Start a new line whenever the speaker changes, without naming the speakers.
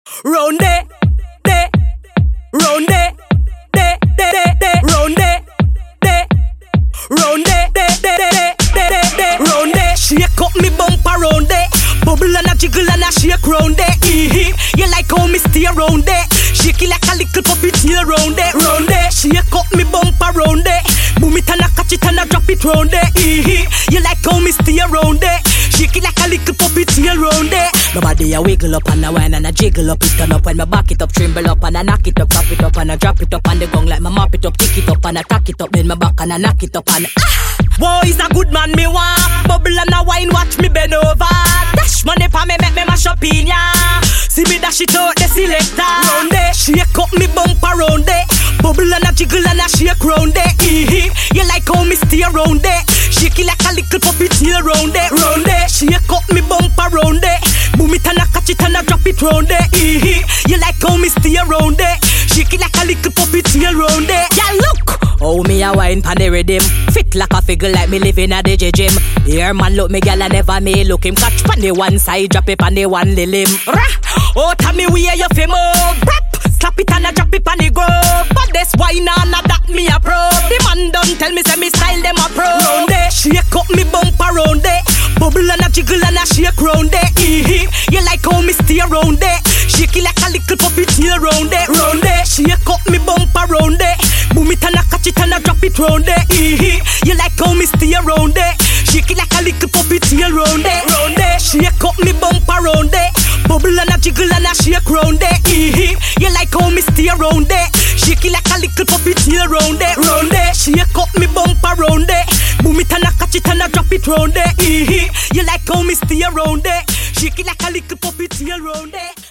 round there, there, round there, there, there, there, round there, there, round there, there, there, there, there, round there. Shake up me bumper round there, bubble and a jiggle and a shake round there. You like how me stay round there, shake it like a little puppy tail round there, round there. Shake up me bumper round there, boom it and a catch it and a drop it round there. You like how me stay round there, shake it like a little puppy tail round there. Nobody a wiggle up and a whine and a jiggle up. It turn up when me back it up, tremble up and I knock it up, drop it up and I drop it up on the gong like my mop it up, kick it up and I tack it up, then my back and I knock it up and Boy, is a good man me want, bubble and a wine, watch me bend over. Dash money pa me make me mash up in ya. See me dash it out the selector. Round there, shake up me bumper round there, bubble and a jiggle and a shake round there. You like how me stay round there, shake it like a little puppy tail round there, round there. Shake up me bumper round there, boom it and a catch it and a drop it round there. You like how me stay round there, shake it like a little puppy tail round there. Yeah, look how me a wine pan the rhythm, fit like a figure like me living at the gym. Here man look me gal and never me look him, catch pan the one side, drop it pan the one limb. Oh tell me where you fi move, rap, slap it and a drop it pan the grove. But this wine and a that me a pro. The man done tell me say me style them a pro. Round there, shake up me bumper round there, bubble and a jiggle and a shake round there. You like how me stay round there, shake it like a little puppy tail round there, round there. Shake up me bumper round there, boom it and a catch it and a drop it round there. You like how me stay round there, shake it like a little puppy tail round there, round there. Shake up me bumper round there, bubble and a jiggle and a shake round there. You like how me stay round there, shake it like a little puppy tail round there, round there. Shake up me bumper round there, boom it and a catch it and a drop it round there. You like how me stay round there, shake it like a little puppy tail round there.